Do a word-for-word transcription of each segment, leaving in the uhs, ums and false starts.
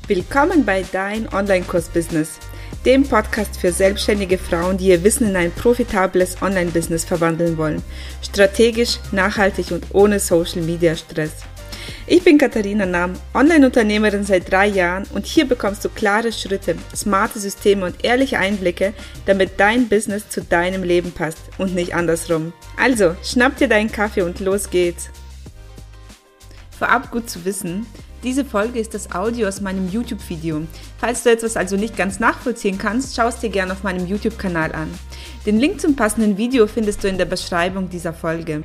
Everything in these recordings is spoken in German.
Willkommen bei Dein Online-Kurs-Business, dem Podcast für selbstständige Frauen, die ihr Wissen in ein profitables Online-Business verwandeln wollen. Strategisch, nachhaltig und ohne Social-Media-Stress. Ich bin Katharina Nahm, Online-Unternehmerin seit drei Jahren und hier bekommst du klare Schritte, smarte Systeme und ehrliche Einblicke, damit dein Business zu deinem Leben passt und nicht andersrum. Also, schnapp dir deinen Kaffee und los geht's! Vorab gut zu wissen, diese Folge ist das Audio aus meinem YouTube-Video. Falls du etwas also nicht ganz nachvollziehen kannst, schau es dir gerne auf meinem YouTube-Kanal an. Den Link zum passenden Video findest du in der Beschreibung dieser Folge.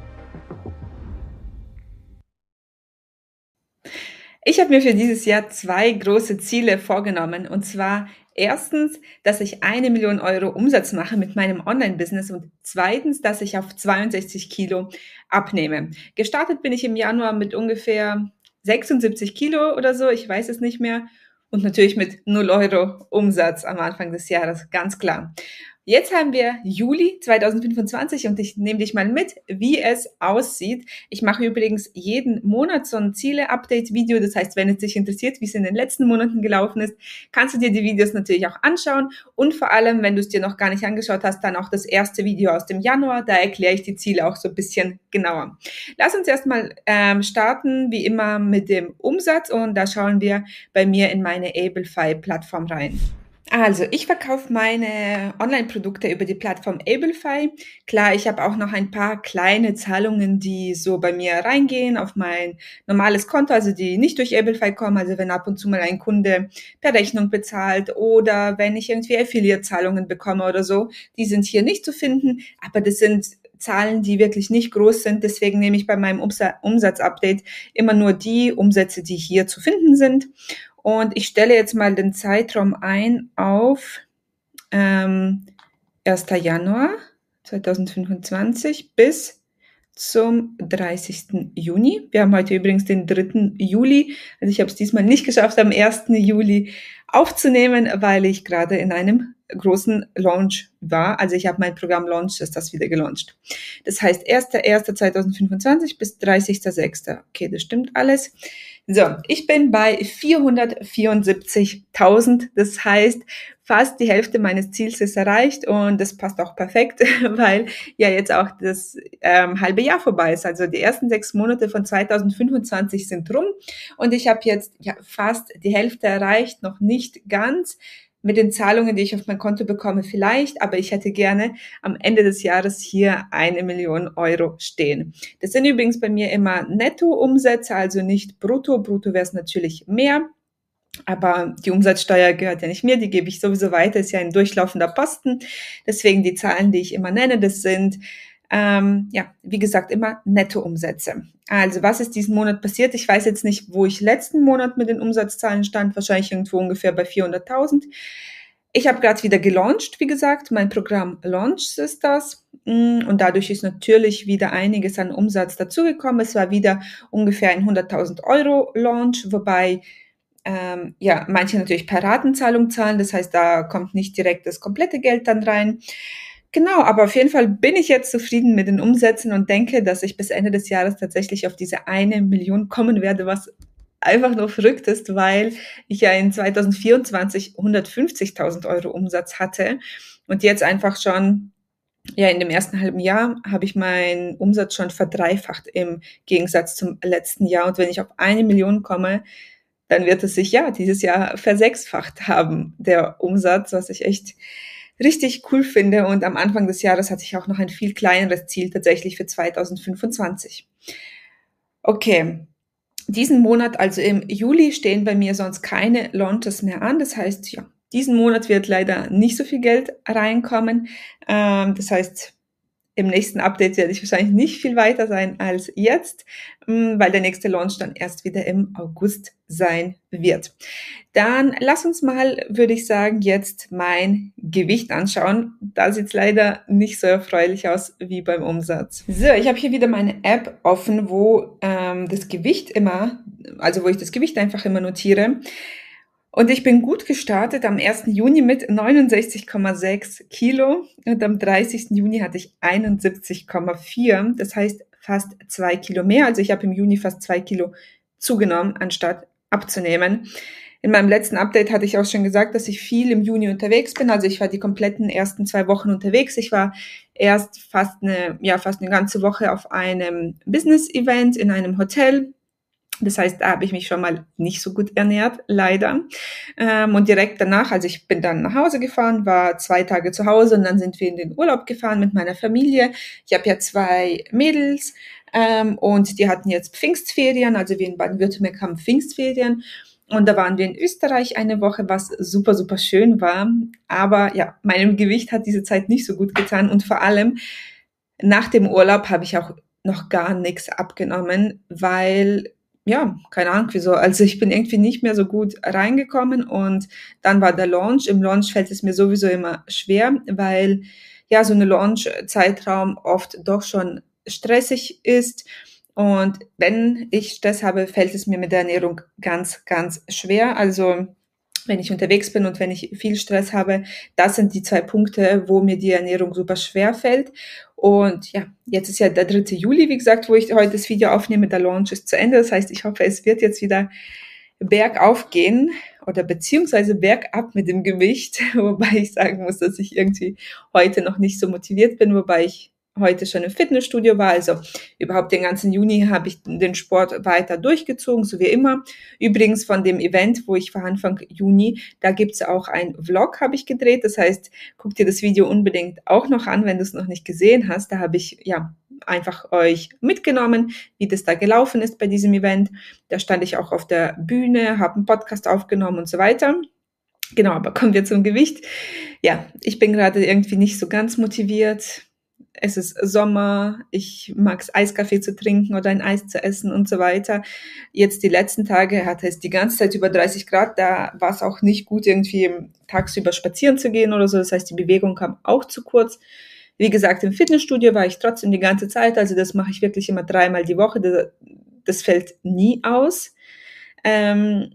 Ich habe mir für dieses Jahr zwei große Ziele vorgenommen, und zwar erstens, dass ich eine Million Euro Umsatz mache mit meinem Online-Business und zweitens, dass ich auf zweiundsechzig Kilo abnehme. Gestartet bin ich im Januar mit ungefähr sechsundsiebzig Kilo oder so, ich weiß es nicht mehr, und natürlich mit null Euro Umsatz am Anfang des Jahres, ganz klar. Jetzt haben wir Juli zweitausendfünfundzwanzig und ich nehme dich mal mit, wie es aussieht. Ich mache übrigens jeden Monat so ein Ziele-Update-Video. Das heißt, wenn es dich interessiert, wie es in den letzten Monaten gelaufen ist, kannst du dir die Videos natürlich auch anschauen. Und vor allem, wenn du es dir noch gar nicht angeschaut hast, dann auch das erste Video aus dem Januar. Da erkläre ich die Ziele auch so ein bisschen genauer. Lass uns erstmal ähm, starten, wie immer, mit dem Umsatz. Und da schauen wir bei mir in meine Ablefy-Plattform rein. Also, ich verkaufe meine Online-Produkte über die Plattform Ablefy. Klar, ich habe auch noch ein paar kleine Zahlungen, die so bei mir reingehen auf mein normales Konto, also die nicht durch Ablefy kommen. Also wenn ab und zu mal ein Kunde per Rechnung bezahlt oder wenn ich irgendwie Affiliate-Zahlungen bekomme oder so, die sind hier nicht zu finden. Aber das sind Zahlen, die wirklich nicht groß sind. Deswegen nehme ich bei meinem Umsatz-Update immer nur die Umsätze, die hier zu finden sind. Und ich stelle jetzt mal den Zeitraum ein auf ähm, erster Januar zweitausendfünfundzwanzig bis zum dreißigsten Juni. Wir haben heute übrigens den dritten Juli. Also ich habe es diesmal nicht geschafft, am ersten Juli aufzunehmen, weil ich gerade in einem großen Launch war. Also ich habe mein Programm Launch, ist das wieder gelauncht. Das heißt erster erster zweitausendfünfundzwanzig bis dreißigster sechster Okay, das stimmt alles. So, ich bin bei vierhundertvierundsiebzigtausend. Das heißt, fast die Hälfte meines Ziels ist erreicht und das passt auch perfekt, weil ja jetzt auch das ähm, halbe Jahr vorbei ist. Also die ersten sechs Monate von zweitausendfünfundzwanzig sind rum und ich habe jetzt ja fast die Hälfte erreicht, noch nicht ganz. Mit den Zahlungen, die ich auf mein Konto bekomme, vielleicht, aber ich hätte gerne am Ende des Jahres hier eine Million Euro stehen. Das sind übrigens bei mir immer Netto-Umsätze, also nicht brutto. Brutto wäre es natürlich mehr, aber die Umsatzsteuer gehört ja nicht mir, die gebe ich sowieso weiter, ist ja ein durchlaufender Posten. Deswegen die Zahlen, die ich immer nenne, das sind Ähm, ja, wie gesagt, immer Nettoumsätze. Also, was ist diesen Monat passiert? Ich weiß jetzt nicht, wo ich letzten Monat mit den Umsatzzahlen stand, wahrscheinlich irgendwo ungefähr bei vierhunderttausend. Ich habe gerade wieder gelauncht, wie gesagt, mein Programm Launch ist das und dadurch ist natürlich wieder einiges an Umsatz dazugekommen. Es war wieder ungefähr ein hunderttausend Euro Launch, wobei ähm, ja, manche natürlich per Ratenzahlung zahlen, das heißt, da kommt nicht direkt das komplette Geld dann rein. Genau, aber auf jeden Fall bin ich jetzt zufrieden mit den Umsätzen und denke, dass ich bis Ende des Jahres tatsächlich auf diese eine Million kommen werde, was einfach nur verrückt ist, weil ich ja in zweitausendvierundzwanzig hundertfünfzigtausend Euro Umsatz hatte und jetzt einfach schon, ja, in dem ersten halben Jahr habe ich meinen Umsatz schon verdreifacht im Gegensatz zum letzten Jahr. Und wenn ich auf eine Million komme, dann wird es sich ja dieses Jahr versechsfacht haben, der Umsatz, was ich echt richtig cool finde. Und am Anfang des Jahres hatte ich auch noch ein viel kleineres Ziel tatsächlich für zweitausendfünfundzwanzig. Okay, diesen Monat, also im Juli, stehen bei mir sonst keine Launches mehr an. Das heißt, ja, diesen Monat wird leider nicht so viel Geld reinkommen. Ähm, das heißt, im nächsten Update werde ich wahrscheinlich nicht viel weiter sein als jetzt, weil der nächste Launch dann erst wieder im August sein wird. Dann lass uns mal, würde ich sagen, jetzt mein Gewicht anschauen. Da sieht es leider nicht so erfreulich aus wie beim Umsatz. So, ich habe hier wieder meine App offen, wo ähm, das Gewicht immer, also wo ich das Gewicht einfach immer notiere. Und ich bin gut gestartet am ersten Juni mit neunundsechzig Komma sechs Kilo und am dreißigsten Juni hatte ich einundsiebzig Komma vier, das heißt fast zwei Kilo mehr. Also ich habe im Juni fast zwei Kilo zugenommen, anstatt abzunehmen. In meinem letzten Update hatte ich auch schon gesagt, dass ich viel im Juni unterwegs bin. Also ich war die kompletten ersten zwei Wochen unterwegs. Ich war erst fast eine, ja, fast eine ganze Woche auf einem Business-Event in einem Hotel. Das heißt, da habe ich mich schon mal nicht so gut ernährt, leider. Ähm, und direkt danach, also ich bin dann nach Hause gefahren, war zwei Tage zu Hause und dann sind wir in den Urlaub gefahren mit meiner Familie. Ich habe ja zwei Mädels ähm, und die hatten jetzt Pfingstferien, also wir in Baden-Württemberg haben Pfingstferien. Und da waren wir in Österreich eine Woche, was super, super schön war. Aber ja, meinem Gewicht hat diese Zeit nicht so gut getan. Und vor allem nach dem Urlaub habe ich auch noch gar nichts abgenommen, weil, ja, keine Ahnung wieso. Also ich bin irgendwie nicht mehr so gut reingekommen und dann war der Launch. Im Launch fällt es mir sowieso immer schwer, weil ja so eine Launch-Zeitraum oft doch schon stressig ist. Und wenn ich Stress habe, fällt es mir mit der Ernährung ganz, ganz schwer. Also wenn ich unterwegs bin und wenn ich viel Stress habe, das sind die zwei Punkte, wo mir die Ernährung super schwer fällt. Und ja, jetzt ist ja der dritte Juli, wie gesagt, wo ich heute das Video aufnehme. Der Launch ist zu Ende. Das heißt, ich hoffe, es wird jetzt wieder bergauf gehen oder beziehungsweise bergab mit dem Gewicht. Wobei ich sagen muss, dass ich irgendwie heute noch nicht so motiviert bin, wobei ich heute schon im Fitnessstudio war. Also überhaupt den ganzen Juni habe ich den Sport weiter durchgezogen, so wie immer. Übrigens von dem Event, wo ich war Anfang Juni, da gibt's auch ein Vlog, habe ich gedreht. Das heißt, guck dir das Video unbedingt auch noch an, wenn du es noch nicht gesehen hast. Da habe ich ja einfach euch mitgenommen, wie das da gelaufen ist bei diesem Event. Da stand ich auch auf der Bühne, habe einen Podcast aufgenommen und so weiter. Genau, aber kommen wir zum Gewicht. Ja, ich bin gerade irgendwie nicht so ganz motiviert. Es ist Sommer, ich mag es, Eiskaffee zu trinken oder ein Eis zu essen und so weiter. Jetzt die letzten Tage hatte es die ganze Zeit über dreißig Grad, da war es auch nicht gut, irgendwie tagsüber spazieren zu gehen oder so. Das heißt, die Bewegung kam auch zu kurz. Wie gesagt, im Fitnessstudio war ich trotzdem die ganze Zeit, also das mache ich wirklich immer dreimal die Woche, das, das fällt nie aus. Ähm,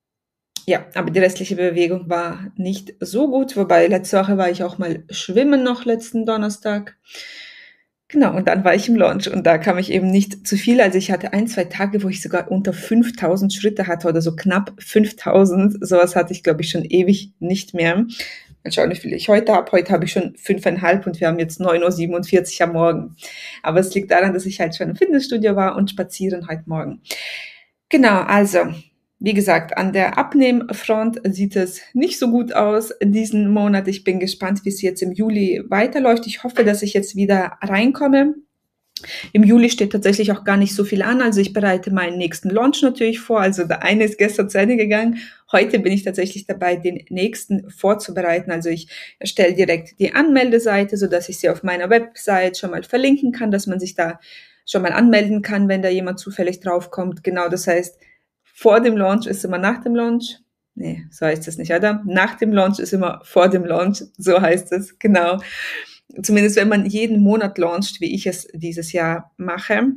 ja, aber die restliche Bewegung war nicht so gut, wobei letzte Woche war ich auch mal schwimmen noch, letzten Donnerstag. Genau, und dann war ich im Launch und da kam ich eben nicht zu viel. Also ich hatte ein, zwei Tage, wo ich sogar unter fünftausend Schritte hatte oder so knapp fünftausend. Sowas hatte ich, glaube ich, schon ewig nicht mehr. Mal schauen, wie viel ich heute habe. Heute habe ich schon fünfeinhalb und wir haben jetzt neun Uhr siebenundvierzig am Morgen. Aber es liegt daran, dass ich halt schon im Fitnessstudio war und spazieren heute Morgen. Genau, also wie gesagt, an der Abnehmfront sieht es nicht so gut aus diesen Monat. Ich bin gespannt, wie es jetzt im Juli weiterläuft. Ich hoffe, dass ich jetzt wieder reinkomme. Im Juli steht tatsächlich auch gar nicht so viel an. Also ich bereite meinen nächsten Launch natürlich vor. Also der eine ist gestern zu Ende gegangen. Heute bin ich tatsächlich dabei, den nächsten vorzubereiten. Also ich erstelle direkt die Anmeldeseite, sodass ich sie auf meiner Website schon mal verlinken kann, dass man sich da schon mal anmelden kann, wenn da jemand zufällig draufkommt. Genau, das heißt, vor dem Launch ist immer nach dem Launch. Nee, so heißt es nicht, oder? Nach dem Launch ist immer vor dem Launch. So heißt es, genau. Zumindest wenn man jeden Monat launcht, wie ich es dieses Jahr mache.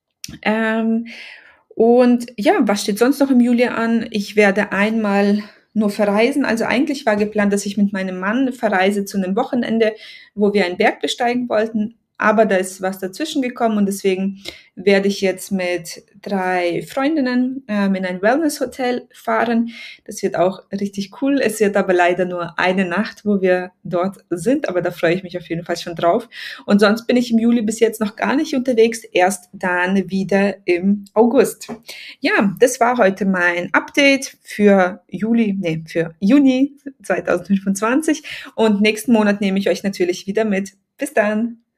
Ähm, und ja, was steht sonst noch im Juli an? Ich werde einmal nur verreisen. Also eigentlich war geplant, dass ich mit meinem Mann verreise zu einem Wochenende, wo wir einen Berg besteigen wollten. Aber da ist was dazwischen gekommen und deswegen werde ich jetzt mit drei Freundinnen ähm, in ein Wellness-Hotel fahren. Das wird auch richtig cool. Es wird aber leider nur eine Nacht, wo wir dort sind, aber da freue ich mich auf jeden Fall schon drauf. Und sonst bin ich im Juli bis jetzt noch gar nicht unterwegs, erst dann wieder im August. Ja, das war heute mein Update für Juli, nee, für Juni zweitausendfünfundzwanzig und nächsten Monat nehme ich euch natürlich wieder mit. Bis dann!